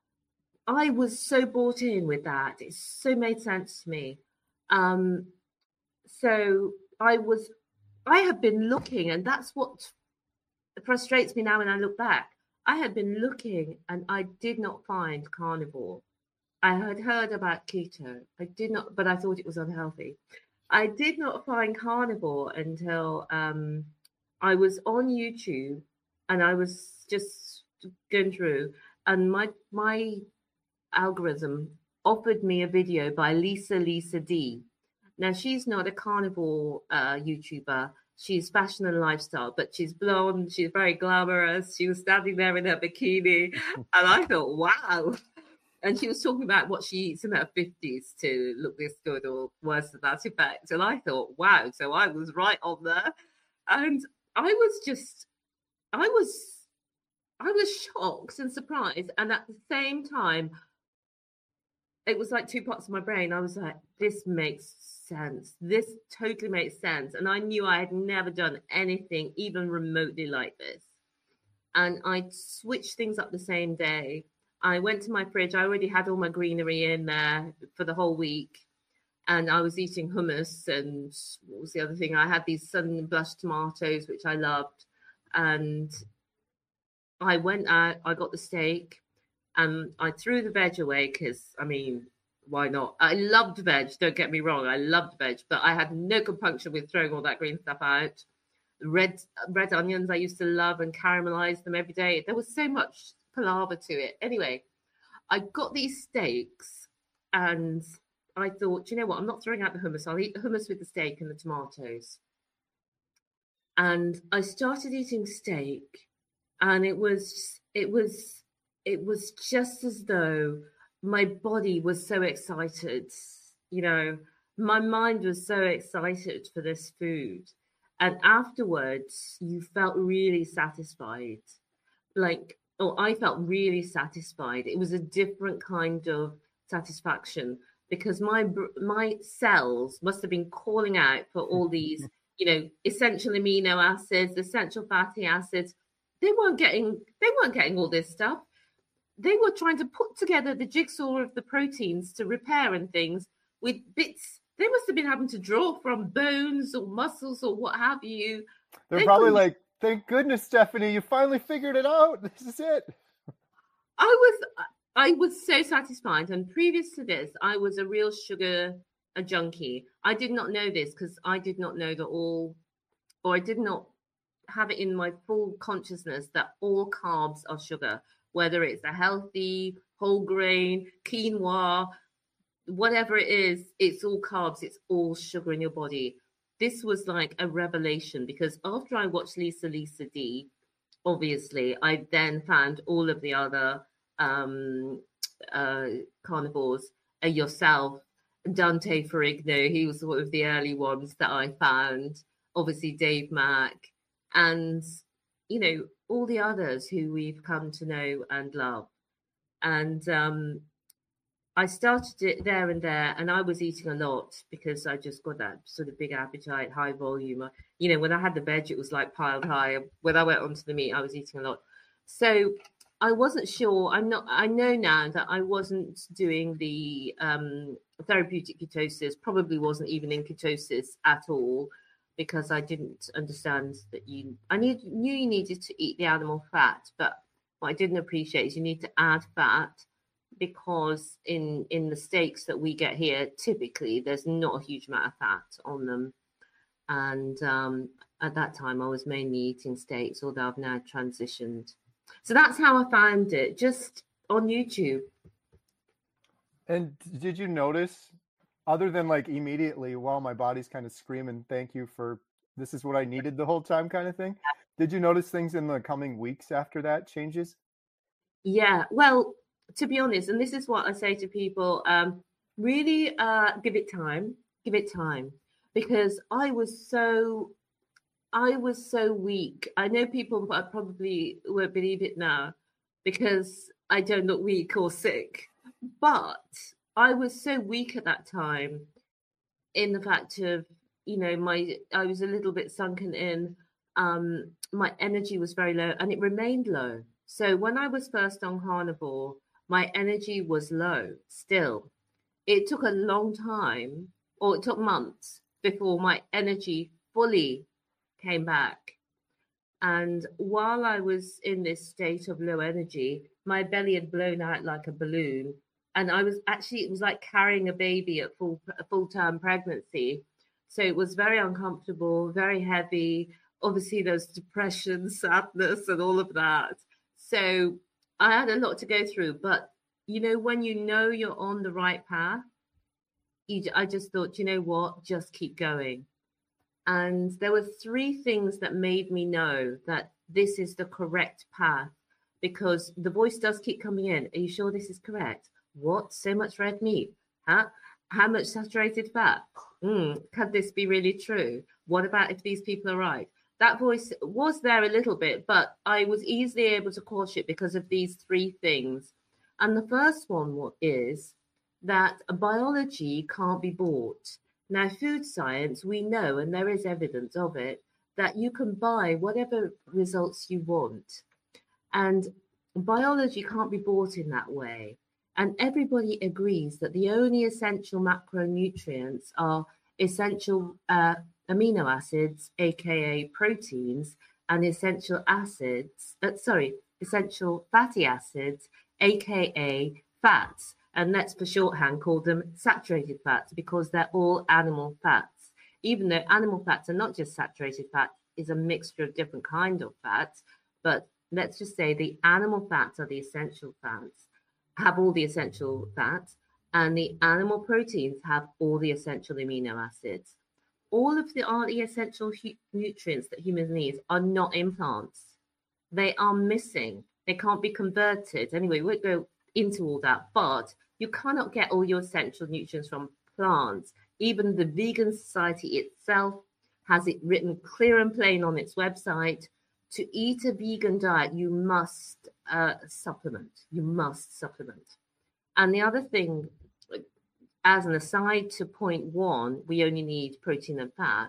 B: I was so bought in with that. It so made sense to me. Um, so I was, I have been looking, and that's what frustrates me now when I look back. I had been looking and I did not find carnivore. I had heard about keto. I did not, but I thought it was unhealthy. I did not find carnivore until um, I was on YouTube, and I was just going through, and my my algorithm offered me a video by Lisa Lisa D. Now, she's not a carnivore uh, YouTuber. She's fashion and lifestyle, but she's blonde. She's very glamorous. She was standing there in her bikini. And I thought, wow. And she was talking about what she eats in her fifties to look this good or worse to that effect. And I thought, wow. So I was right on there. And I was just, I was, I was shocked and surprised. And at the same time, it was like two parts of my brain. I was like, this makes sense. This totally makes sense. And I knew I had never done anything even remotely like this. And I switched things up the same day. I went to my fridge. I already had all my greenery in there for the whole week. And I was eating hummus. And what was the other thing? I had these sun blushed tomatoes, which I loved. And I went out, I got the steak. And I threw the veg away because, I mean, why not? I loved veg. Don't get me wrong. I loved veg. But I had no compunction with throwing all that green stuff out. Red red onions I used to love and caramelize them every day. There was so much palaver to it. Anyway, I got these steaks and I thought, you know what? I'm not throwing out the hummus. I'll eat the hummus with the steak and the tomatoes. And I started eating steak, and it was it was it was just as though my body was so excited. You know, my mind was so excited for this food. And afterwards, you felt really satisfied. Like, oh, I felt really satisfied. It was a different kind of satisfaction because my my cells must have been calling out for all these, you know, essential amino acids, essential fatty acids. They weren't getting they weren't getting all this stuff. They were trying to put together the jigsaw of the proteins to repair and things with bits. They must have been having to draw from bones or muscles or what have you.
C: They're
B: they
C: probably like, thank goodness, Stephanie, you finally figured it out. This is it.
B: I was I was so satisfied. And previous to this, I was a real sugar a junkie. I did not know this because I did not know that all, or I did not have it in my full consciousness that all carbs are sugar, whether it's a healthy, whole grain, quinoa, whatever it is, it's all carbs, it's all sugar in your body. This was like a revelation because after I watched Lisa Lisa D, obviously, I then found all of the other um, uh, carnivores, uh, yourself, Dante Ferrigno, he was one of the early ones that I found, obviously Dave Mack, and, you know, all the others who we've come to know and love. And um, I started it there and there, and I was eating a lot because I just got that sort of big appetite, high volume. You know, when I had the veg, it was like piled high. When I went onto the meat, I was eating a lot. So I wasn't sure. I'm not. I know now that I wasn't doing the um, therapeutic ketosis. Probably wasn't even in ketosis at all because I didn't understand that you. I need, knew you needed to eat the animal fat, but what I didn't appreciate is you need to add fat. Because in in the steaks that we get here, typically there's not a huge amount of fat on them. And um, at that time, I was mainly eating steaks, although I've now transitioned. So that's how I found it, just on YouTube.
C: And did you notice, other than like immediately, while my body's kind of screaming, thank you for, this is what I needed the whole time kind of thing, did you notice things in the coming weeks after that changes?
B: Yeah, well, to be honest, and this is what I say to people, um, really uh, give it time, give it time, because I was so, I was so weak. I know people probably won't believe it now because I don't look weak or sick, but I was so weak at that time in the fact of, you know, my, I was a little bit sunken in, um, my energy was very low and it remained low. So when I was first on carnivore, my energy was low still. It took a long time, or it took months before my energy fully came back. And while I was in this state of low energy, my belly had blown out like a balloon. And I was actually, it was like carrying a baby at full full-term pregnancy. So it was very uncomfortable, very heavy. Obviously, there's depression, sadness, and all of that. So I had a lot to go through, but you know, when you know you're on the right path, you, I just thought, you know what, just keep going. And there were three things that made me know that this is the correct path, because the voice does keep coming in. Are you sure this is correct? What? So much red meat? Huh? How much saturated fat? Mm, could this be really true? What about if these people are right? That voice was there a little bit, but I was easily able to quash it because of these three things. And the first one is that biology can't be bought. Now, food science, we know, and there is evidence of it, that you can buy whatever results you want. And biology can't be bought in that way. And everybody agrees that the only essential macronutrients are essential uh, amino acids, aka proteins, and essential acids, uh, sorry, essential fatty acids, aka fats. And let's for shorthand call them saturated fats, because they're all animal fats. Even though animal fats are not just saturated fat, is a mixture of different kinds of fats. But let's just say the animal fats are the essential fats, have all the essential fats, and the animal proteins have all the essential amino acids. All of the, all the essential hu- nutrients that humans need are not in plants. They are missing. They can't be converted. Anyway, we won't go into all that, but you cannot get all your essential nutrients from plants. Even the Vegan Society itself has it written clear and plain on its website. To eat a vegan diet, you must uh, supplement. You must supplement. And the other thing, as an aside to point one, we only need protein and fat.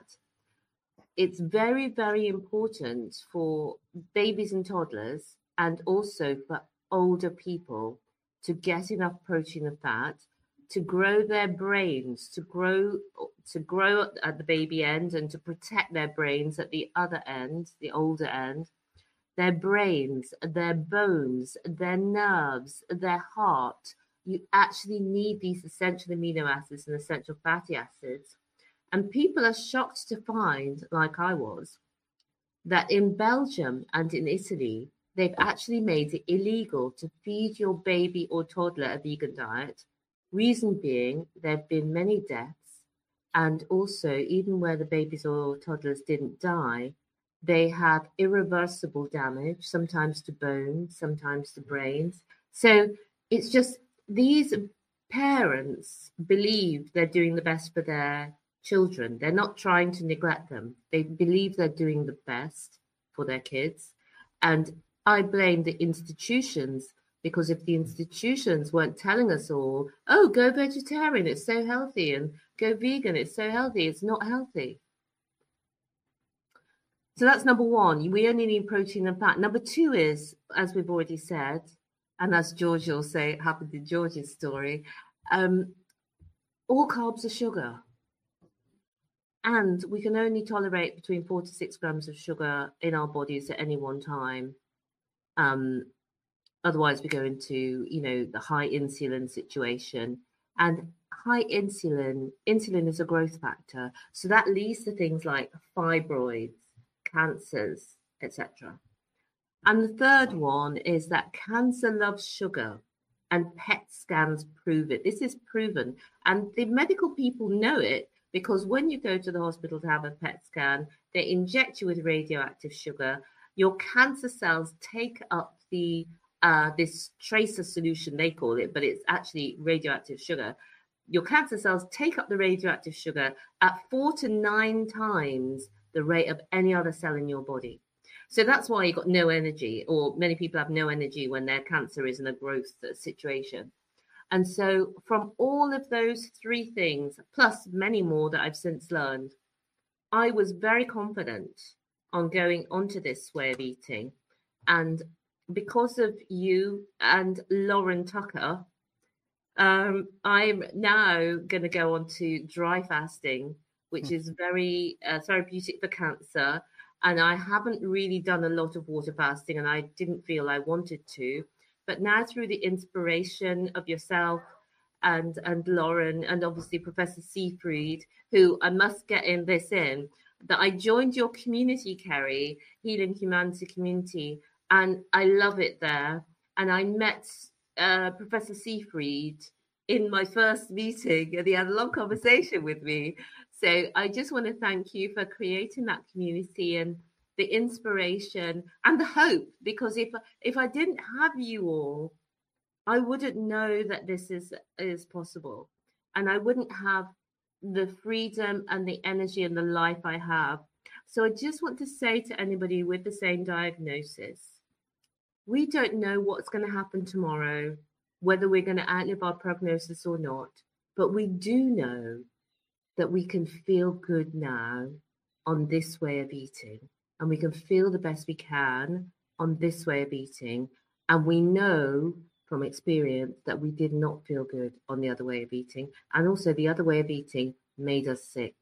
B: It's very, very important for babies and toddlers, and also for older people, to get enough protein and fat to grow their brains, to grow to grow at the baby end, and to protect their brains at the other end, the older end. Their brains, their bones, their nerves, their heart. You actually need these essential amino acids and essential fatty acids. And people are shocked to find, like I was, that in Belgium and in Italy, they've actually made it illegal to feed your baby or toddler a vegan diet. Reason being, there have been many deaths, and also even where the babies or toddlers didn't die, they have irreversible damage, sometimes to bones, sometimes to brains. So it's just these parents believe they're doing the best for their children. They're not trying to neglect them. They believe they're doing the best for their kids. And I blame the institutions, because if the institutions weren't telling us all, oh, go vegetarian, it's so healthy, and go vegan, it's so healthy, it's not healthy. So that's number one. We only need protein and fat. Number two is, as we've already said, and as George will say, it happened in George's story, um, all carbs are sugar. And we can only tolerate between four to six grams of sugar in our bodies at any one time. Um, otherwise, we go into, you know, the high insulin situation. And high insulin, insulin is a growth factor. So that leads to things like fibroids, cancers, et cetera. And the third one is that cancer loves sugar, and P E T scans prove it. This is proven. And the medical people know it, because when you go to the hospital to have a P E T scan, they inject you with radioactive sugar. Your cancer cells take up the uh, this tracer solution, they call it, but it's actually radioactive sugar. Your cancer cells take up the radioactive sugar at four to nine times the rate of any other cell in your body. So that's why you've got no energy, or many people have no energy when their cancer is in a growth situation. And so from all of those three things, plus many more that I've since learned, I was very confident on going onto this way of eating. And because of you and Lauren Tucker, um, I'm now going to go on to dry fasting, which is very uh, therapeutic for cancer. And I haven't really done a lot of water fasting, and I didn't feel I wanted to. But now, through the inspiration of yourself and, and Lauren, and obviously Professor Seyfried, who I must get in this in, that I joined your community, Kerry, Healing Humanity Community, and I love it there. And I met uh, Professor Seyfried in my first meeting, and he had a long conversation with me. So I just want to thank you for creating that community and the inspiration and the hope, because if if I didn't have you all, I wouldn't know that this is is possible, and I wouldn't have the freedom and the energy and the life I have. So I just want to say to anybody with the same diagnosis, we don't know what's going to happen tomorrow, whether we're going to outlive our prognosis or not, but we do know that we can feel good now on this way of eating, and we can feel the best we can on this way of eating. And we know from experience that we did not feel good on the other way of eating. And also the other way of eating made us sick.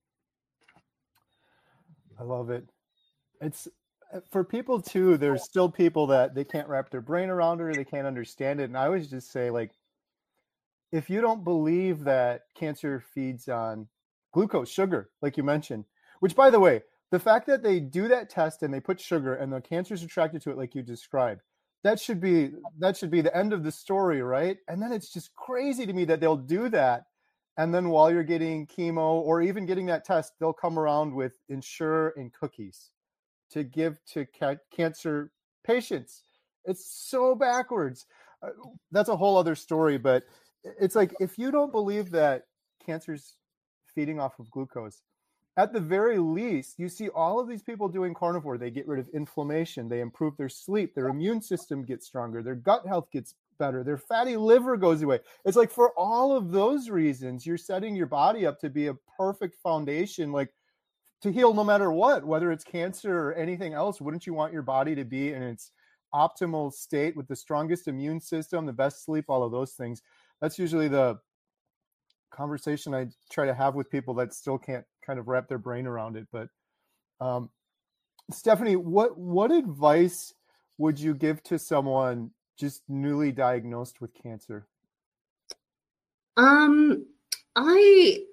C: I love it. It's for people too, there's still people that they can't wrap their brain around it or they can't understand it. And I always just say, like, if you don't believe that cancer feeds on glucose, sugar, like you mentioned, which, by the way, the fact that they do that test and they put sugar and the cancer's attracted to it, like you described, that should be that should be the end of the story, right? And then it's just crazy to me that they'll do that. And then while you're getting chemo or even getting that test, they'll come around with Ensure and cookies to give to ca- cancer patients. It's so backwards. Uh, that's a whole other story, but it's like, if you don't believe that cancer's feeding off of glucose, at the very least, you see all of these people doing carnivore. They get rid of inflammation. They improve their sleep. Their immune system gets stronger. Their gut health gets better. Their fatty liver goes away. It's like, for all of those reasons, you're setting your body up to be a perfect foundation, like to heal no matter what, whether it's cancer or anything else. Wouldn't you want your body to be in its optimal state with the strongest immune system, the best sleep, all of those things? That's usually the conversation I try to have with people that still can't kind of wrap their brain around it. But um, Stephanie, what what advice would you give to someone just newly diagnosed with cancer?
B: Um, I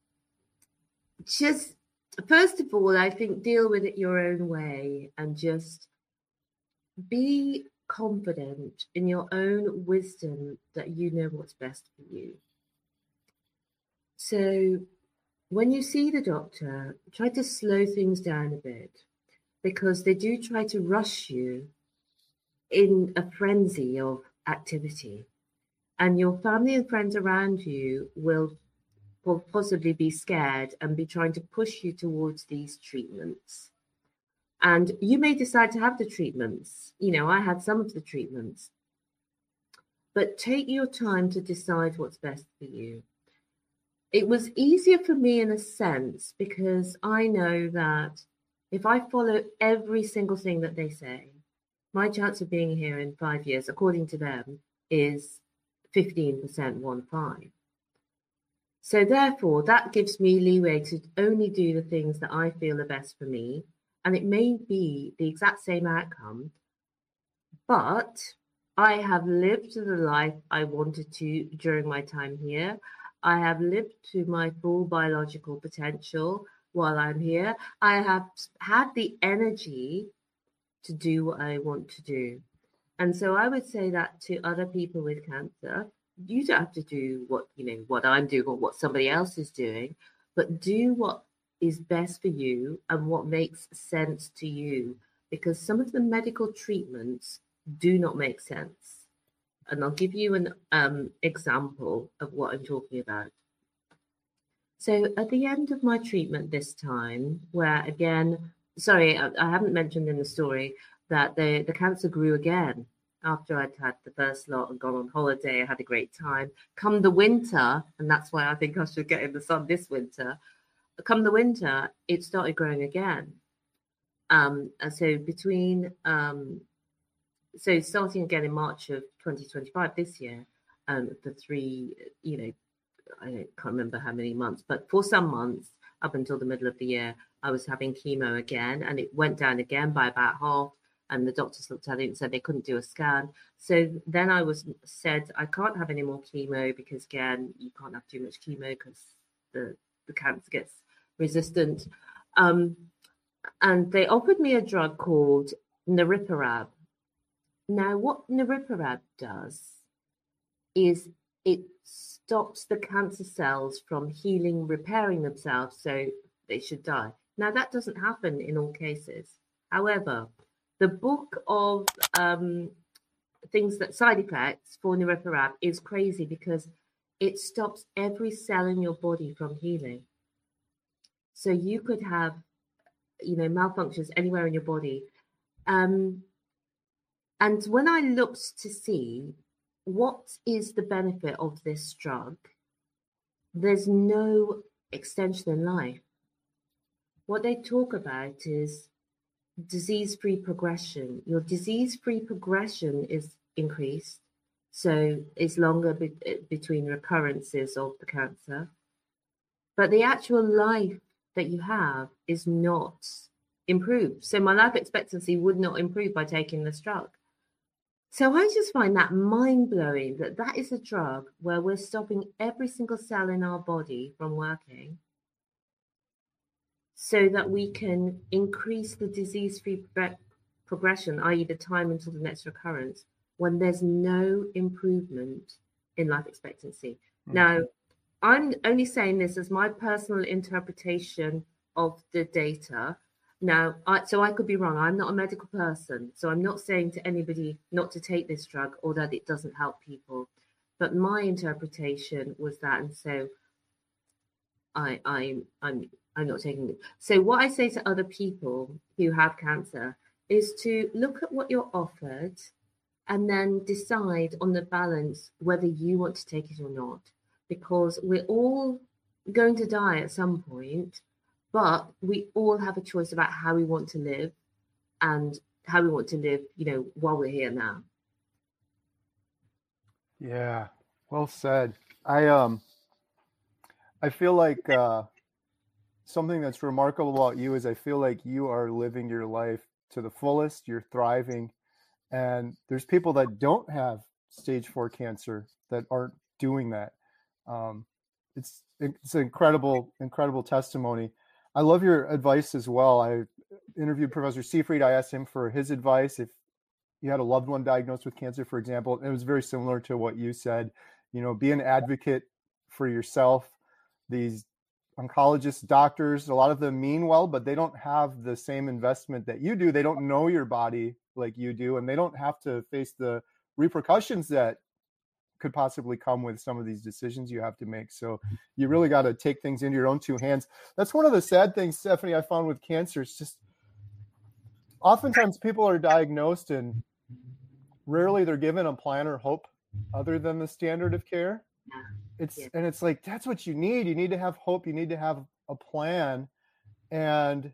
B: just, first of all, I think deal with it your own way and just be confident in your own wisdom that you know what's best for you. So when you see the doctor, try to slow things down a bit, because they do try to rush you in a frenzy of activity. And your family and friends around you will, will possibly be scared and be trying to push you towards these treatments. And you may decide to have the treatments. You know, I had some of the treatments. But take your time to decide what's best for you. It was easier for me in a sense, because I know that if I follow every single thing that they say, my chance of being here in five years, according to them, is fifteen percent, one five. So therefore, that gives me leeway to only do the things that I feel are best for me. And it may be the exact same outcome, but I have lived the life I wanted to during my time here. I have lived to my full biological potential while I'm here. I have had the energy to do what I want to do. And so I would say that to other people with cancer, you don't have to do what, you know, what I'm doing or what somebody else is doing, but do what is best for you and what makes sense to you, because some of the medical treatments do not make sense. And I'll give you an um, example of what I'm talking about. So at the end of my treatment this time, where again, sorry, I, I haven't mentioned in the story that the, the cancer grew again after I'd had the first lot and gone on holiday. I had a great time. Come the winter, and that's why I think I should get in the sun this winter. Come the winter, it started growing again. Um, and so between... Um, So starting again in March of twenty twenty-five, this year, um, for three, you know, I can't remember how many months, but for some months up until the middle of the year, I was having chemo again, and it went down again by about half. And the doctors looked at it and said they couldn't do a scan. So then I was said I can't have any more chemo, because again, you can't have too much chemo because the the cancer gets resistant. Um, and they offered me a drug called Niraparib. Now, what Niraparib does is it stops the cancer cells from healing, repairing themselves, so they should die. Now, that doesn't happen in all cases. However, the book of um, things that side effects for niraparib is crazy because it stops every cell in your body from healing. So you could have, you know, malfunctions anywhere in your body. Um, and when I looked to see what is the benefit of this drug, there's no extension in life. What they talk about is disease-free progression. Your disease-free progression is increased, so it's longer be- between recurrences of the cancer. But the actual life that you have is not improved. So my life expectancy would not improve by taking this drug. So I just find that mind-blowing that that is a drug where we're stopping every single cell in our body from working so that we can increase the disease-free pro- progression, that is the time until the next recurrence, when there's no improvement in life expectancy. Mm-hmm. Now, I'm only saying this as my personal interpretation of the data. Now, I, so I could be wrong. I'm not a medical person, so I'm not saying to anybody not to take this drug or that it doesn't help people. But my interpretation was that, and so I, I, I'm, I'm not taking it. So what I say to other people who have cancer is to look at what you're offered and then decide on the balance whether you want to take it or not, because we're all going to die at some point. But we all have a choice about how we want to live and how we want to live, you know, while we're here now.
C: Yeah, well said. I um, I feel like uh, something that's remarkable about you is I feel like you are living your life to the fullest. You're thriving, and there's people that don't have stage four cancer that aren't doing that. Um, it's it's an incredible, incredible testimony. I love your advice as well. I interviewed Professor Seyfried. I asked him for his advice. If you had a loved one diagnosed with cancer, for example, it was very similar to what you said. You know, be an advocate for yourself. These oncologists, doctors, a lot of them mean well, but they don't have the same investment that you do. They don't know your body like you do, and they don't have to face the repercussions that could possibly come with some of these decisions you have to make. So you really got to take things into your own two hands. That's one of the sad things, Stephanie, I found with cancer. It's just oftentimes people are diagnosed and rarely they're given a plan or hope other than the standard of care. It's yeah. And it's like, that's what you need. You need to have hope. You need to have a plan. And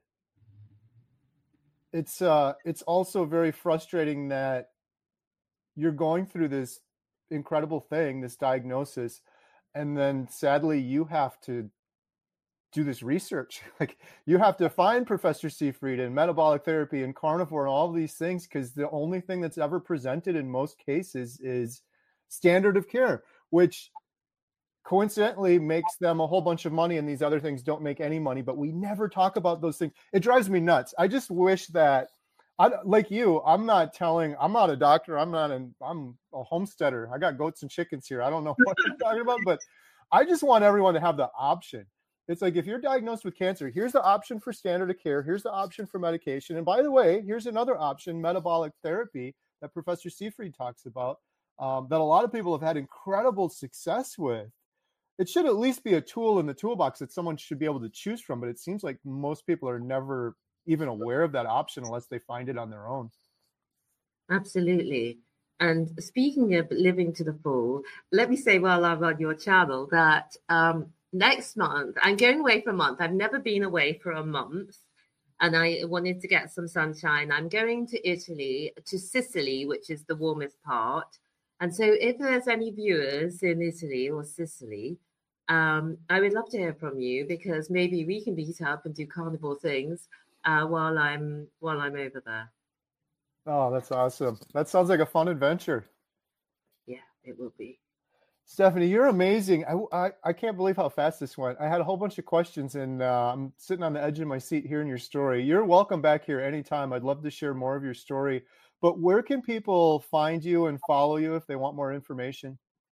C: it's uh, it's also very frustrating that you're going through this incredible thing, this diagnosis, and then sadly you have to do this research. Like you have to find Professor Seyfried and metabolic therapy and carnivore and all these things, because the only thing that's ever presented in most cases is standard of care, which coincidentally makes them a whole bunch of money, and these other things don't make any money. But we never talk about those things. It drives me nuts. I just wish that I, like you, I'm not telling, I'm not a doctor. I'm not an, I'm a homesteader. I got goats and chickens here. I don't know what you're talking about, but I just want everyone to have the option. It's like, if you're diagnosed with cancer, here's the option for standard of care. Here's the option for medication. And by the way, here's another option, metabolic therapy, that Professor Seyfried talks about, um, that a lot of people have had incredible success with. It should at least be a tool in the toolbox that someone should be able to choose from. But it seems like most people are never even aware of that option unless they find it on their own.
B: Absolutely. And speaking of living to the full, let me say while I'm on your channel that um, next month, I'm going away for a month. I've never been away for a month, and I wanted to get some sunshine. I'm going to Italy, to Sicily, which is the warmest part. And so if there's any viewers in Italy or Sicily, um, I would love to hear from you, because maybe we can meet up and do carnival things uh, while I'm while I'm over there.
C: Oh, that's awesome. That sounds like a fun adventure.
B: Yeah, it will be.
C: Stephanie, you're amazing. I, I, I can't believe how fast this went. I had a whole bunch of questions, and uh, I'm sitting on the edge of my seat hearing your story. You're welcome back here anytime. I'd love to share more of your story. But where can people find you and follow you if they want more information?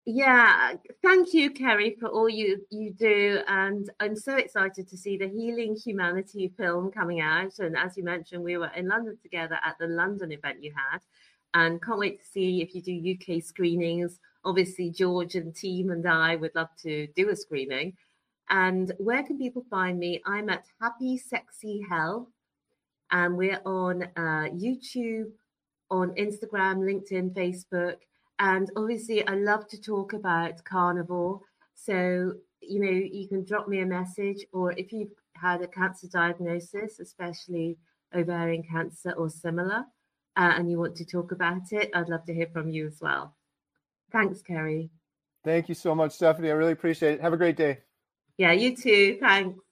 B: Yeah, thank you, Kerry, for all you, you do. And I'm so excited to see the Healing Humanity film coming out. And as you mentioned, we were in London together at the London event you had. And can't wait to see if you do U K screenings. Obviously, George and team and I would love to do a screening. And where can people find me? I'm at Happy Sexy Hell. And we're on uh, YouTube, on Instagram, LinkedIn, Facebook. And obviously, I love to talk about carnivore. So, you know, you can drop me a message, or if you've had a cancer diagnosis, especially ovarian cancer or similar, uh, and you want to talk about it, I'd love to hear from you as well. Thanks, Kerry.
C: Thank you so much, Stephanie. I really appreciate it. Have a great day.
B: Yeah, you too. Thanks.